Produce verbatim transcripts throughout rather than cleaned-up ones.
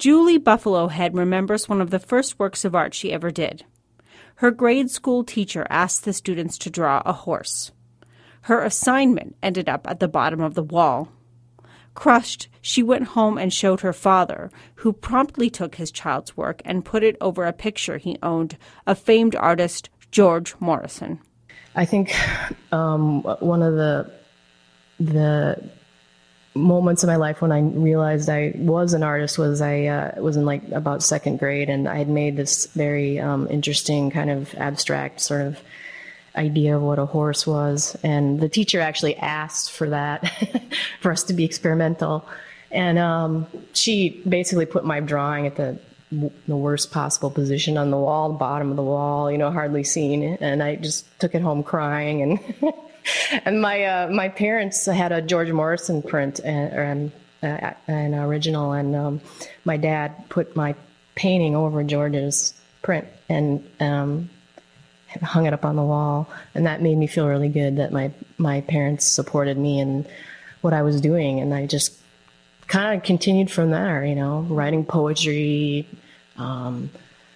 Julie Buffalohead remembers one of the first works of art she ever did. Her grade school teacher asked the students to draw a horse. Her assignment ended up at the bottom of the wall. Crushed, she went home and showed her father, who promptly took his child's work and put it over a picture he owned of famed artist George Morrison. I think um, one of the the moments in my life when I realized I was an artist was I uh, was in like about second grade, and I had made this very um, interesting kind of abstract sort of idea of what a horse was, and the teacher actually asked for that for us to be experimental, and um, she basically put my drawing at the the worst possible position on the wall, the bottom of the wall, you know, hardly seen, and I just took it home crying. And and my uh, my parents had a George Morrison print and, and uh, an original, and um, my dad put my painting over George's print and um, hung it up on the wall, and that made me feel really good that my my parents supported me in what I was doing, and I just kind of continued from there, you know, writing poetry, um,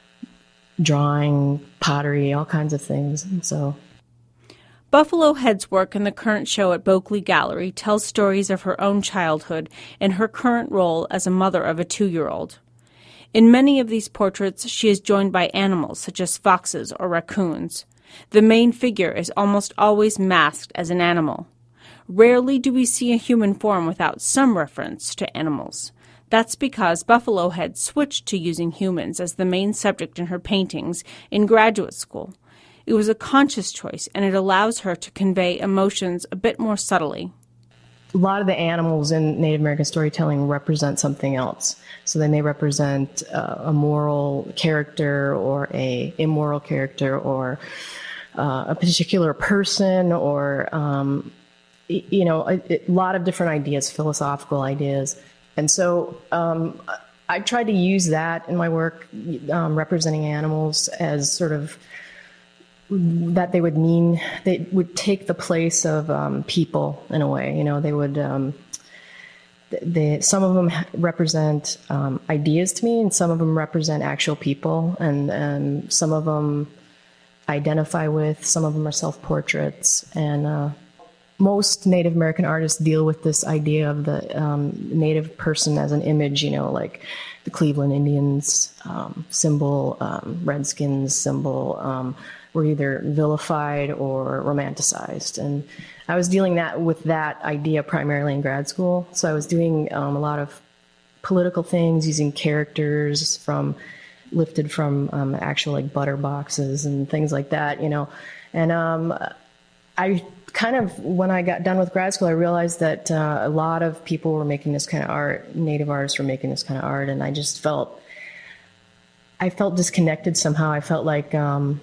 drawing, pottery, all kinds of things, and so. Buffalohead's work in the current show at Boakley Gallery tells stories of her own childhood and her current role as a mother of a two-year-old. In many of these portraits, she is joined by animals such as foxes or raccoons. The main figure is almost always masked as an animal. Rarely do we see a human form without some reference to animals. That's because Buffalohead switched to using humans as the main subject in her paintings in graduate school. It was a conscious choice, and it allows her to convey emotions a bit more subtly. A lot of the animals in Native American storytelling represent something else. So they may represent uh, a moral character or a immoral character or uh, a particular person or, um, you know, a, a lot of different ideas, philosophical ideas. And so um, I tried to use that in my work, um, representing animals as sort of that they would mean, they would take the place of um, people in a way. You know, they would, um, they, some of them represent um, ideas to me, and some of them represent actual people, and, and some of them identify with, some of them are self-portraits. And uh, most Native American artists deal with this idea of the um, Native person as an image, you know, like the Cleveland Indians um, symbol, um, Redskins symbol, um, were either vilified or romanticized. And I was dealing that with that idea primarily in grad school. So I was doing um, a lot of political things, using characters from lifted from um, actual like butter boxes and things like that, you know. And um, I kind of, when I got done with grad school, I realized that uh, a lot of people were making this kind of art, Native artists were making this kind of art, and I just felt, I felt disconnected somehow. I felt like, um,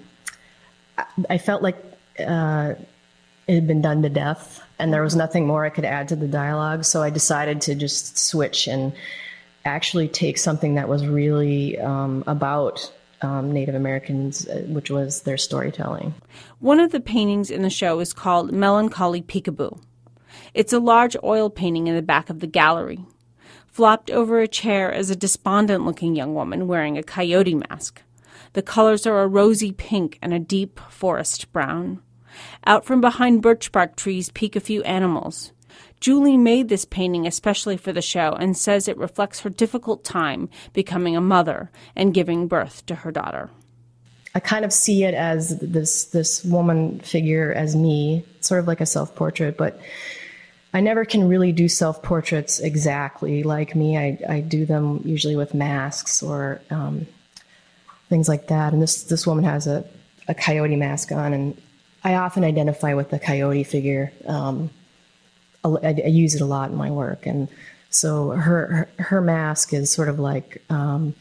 I felt like uh, it had been done to death, and there was nothing more I could add to the dialogue. So I decided to just switch and actually take something that was really um, about um, Native Americans, which was their storytelling. One of the paintings in the show is called Melancholy Peekaboo. It's a large oil painting in the back of the gallery. Flopped over a chair is a despondent-looking young woman wearing a coyote mask. The colors are a rosy pink and a deep forest brown. Out from behind birch bark trees peek a few animals. Julie made this painting especially for the show and says it reflects her difficult time becoming a mother and giving birth to her daughter. I kind of see it as this this woman figure as me, sort of like a self-portrait, but I never can really do self-portraits exactly like me. I, I do them usually with masks or um, things like that. And this, this woman has a, a coyote mask on, and I often identify with the coyote figure. Um, I, I use it a lot in my work. And so her, her, her mask is sort of like um,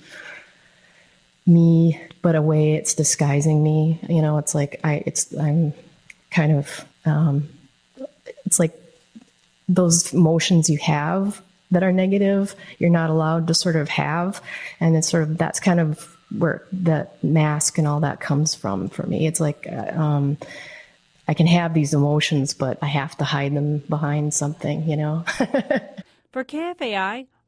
me, but a way it's disguising me. You know, it's like I, it's, I'm kind of, um, it's like those emotions you have that are negative, you're not allowed to sort of have. And it's sort of, that's kind of where that mask and all that comes from for me. It's like, um, I can have these emotions, but I have to hide them behind something, you know? For K F A I,